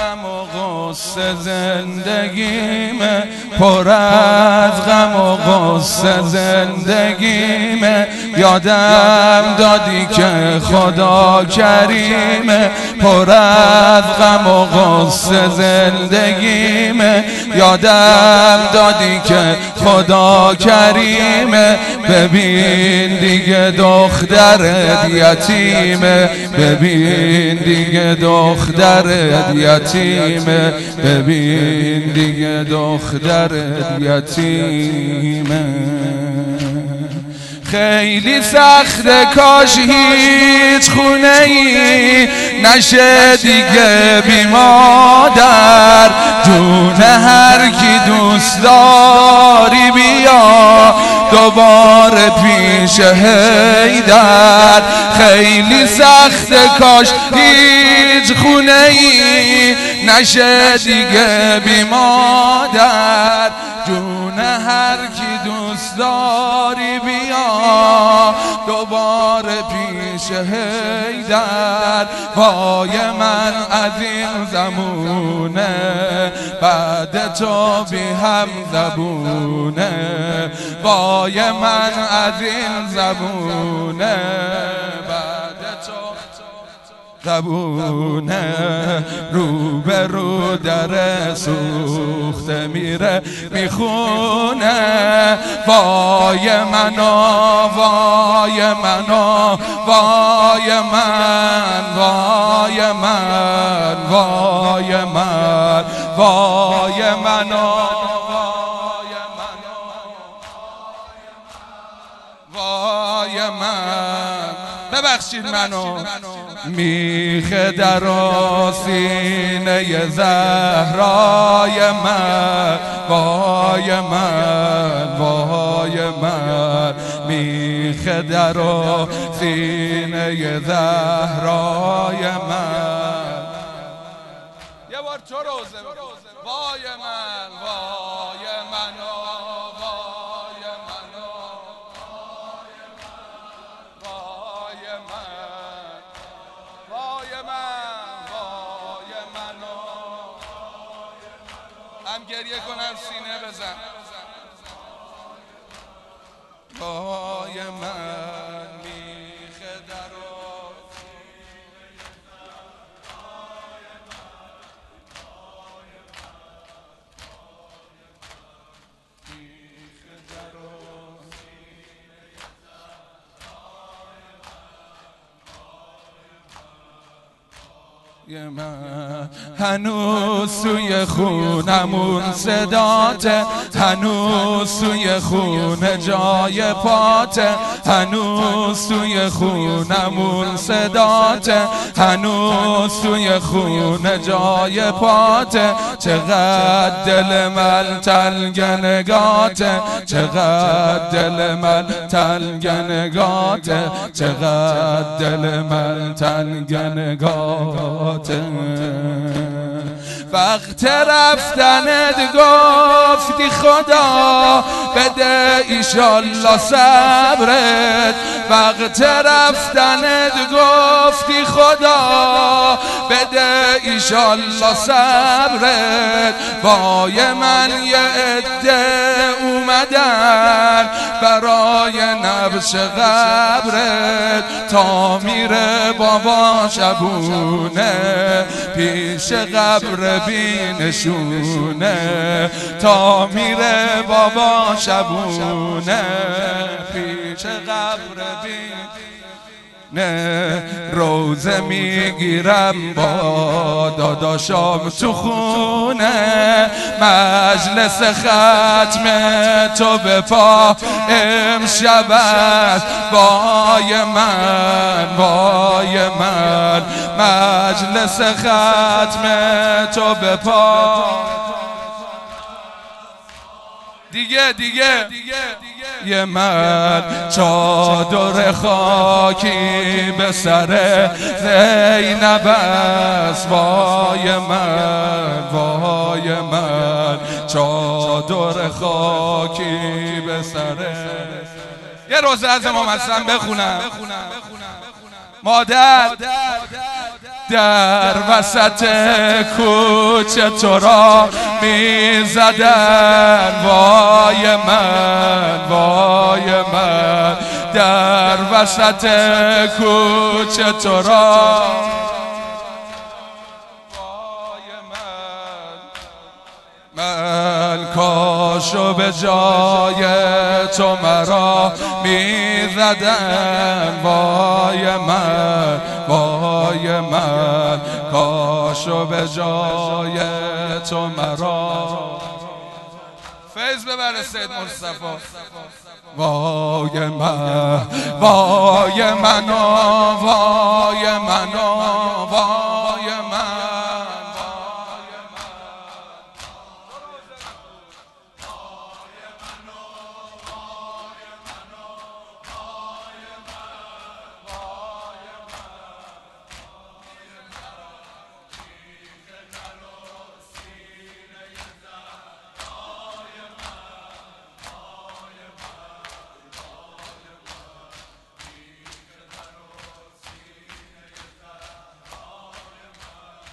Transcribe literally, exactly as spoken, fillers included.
غم و غصه زندگیمه، پر از غم و غصه زندگیمه. یادم دادی که خدا کریمه، پر از غم و غصه زندگیمه. یادم دادی که خدا کریمه. ببین دیگه دخترت یتیمه، ببین دیگه دخترت یتیمه، ببین دیگه دخترت یتیمه. خیلی سخته کاش هیچ خونه ای نشه دیگه بی مادر. جون هر کی دوست داری بیا دوباره پیش حیدر. خیلی سخته کاش هیچ خونه ای نشه دیگه بی مادر. جون هر کی دوست داری بیا دوباره پیش حیدر. وای من از این زمونه بعد تو بی هم زبونه. وای من از این زمونه بعد تو زبونه. رو به رو در سوخته میره میخونه. وای منو وای منو وای من وای من وای من وای منو وای من. ببخشید منو. میخ در سینه زهرای من، وای من وای من. میخ در سینه زهرای من. یه بار تو روزه وای من وای منو وای منو وای من وای من وای منو. هم گریه کنم سینه بزن. وای من میخ درو من. هنوز سوی خونمون صداته، هنوز سوی خونه جای پاته. هنوز سوی خونمون صداته، هنوز سوی خونه جای پاته. چقدر دل من تنگ نگاته، چقدر دل من تنگ نگاته، چقدر دل من تنگ نگاته. وقت رفتنت گفتی خدا بده ایشالله صبرت. وقت رفتنت گفتی خدا بده ایشالله صبرت. وای من یه عده اومدن برای نبش قبرت. تا میره بابا شبونه پیش قبر بینشونه. تا میره بابا شبونه پیش قبر بینشونه. نه روزه میگیرم با داداشام تو خونه. مجلس ختم تو به پا امشب است. وای من وای من. مجلس ختم تو به پا. دیگه دیگه یه من چادر خاکی به سر زینب است. وای من وای من. چادر خاکی به سر. یه روزه از امام حسن بخونم. مادر در وسط کوچه تو را می زدن. وای من وای من در وسط کوچه تو را من کاشو به جای تو مرا می زدن. وای من وای من کاشو به جای تو مرا. فیض ببره سید مصطفی. وای من وای من وای من